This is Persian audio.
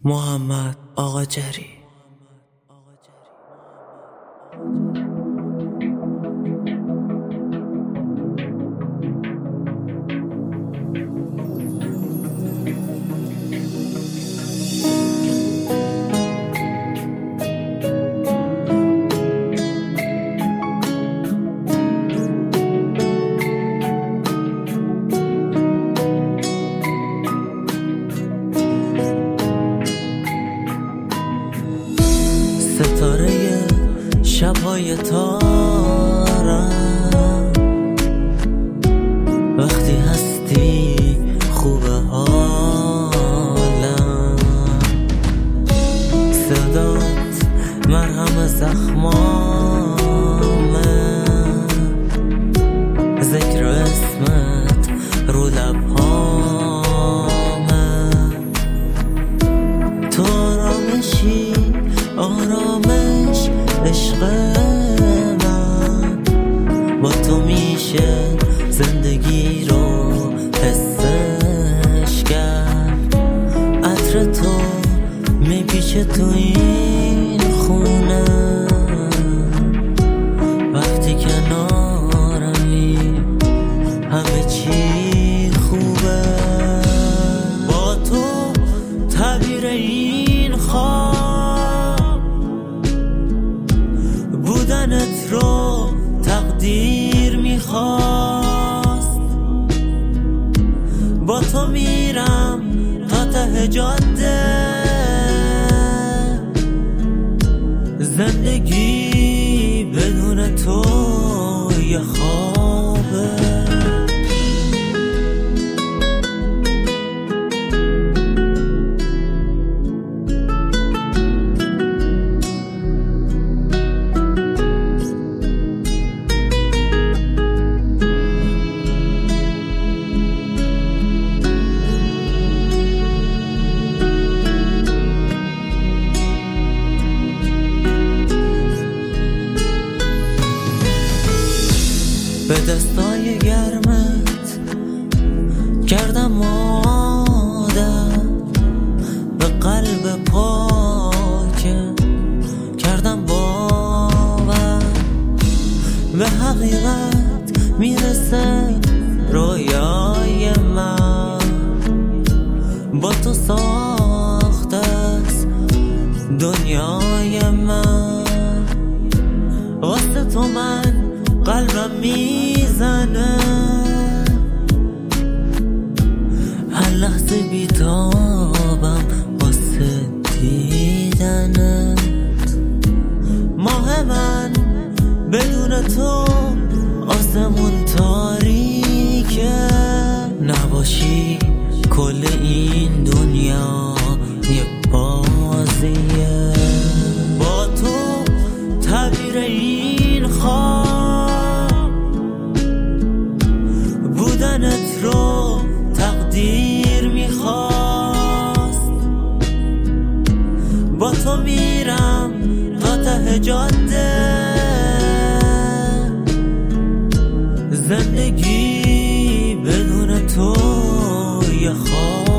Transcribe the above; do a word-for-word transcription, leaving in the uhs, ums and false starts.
محمد آقاجری. ستاره شب‌های تارم وقتی هستی خوبه حالم، صدات مرهم زخمامه، ذکر اسمت رو لبهامه، تو آرامشی آرامش عشق من، با تو میشه زندگی رو حسش کرد، عطر تو میپیچه تو این خونه، وقتی کنارمی همه چی خوبه، با تو تعبیر این خواب بودنت رو تقدیر میخواست، با تو میرم تا ته جاده، زندگی بدون تو یه خوابه. به دستای گرمت کردم عادت، به قلب پاکم کردم باور، به حقیقت میرسه رویای من، با تو ساخته است دنیای من، واسه تو من قلبم میزنه، هر لحظه بیتابم واسه دیدنت، ماه من بدون تو آسمون تاریکه، نباشی کل این دنیا یه بازیه، با تو تعبیر این خواب بودنت رو تقدیر میخواست، با تو میرم تا ته جاده، زندگی بدون تو یه خواب.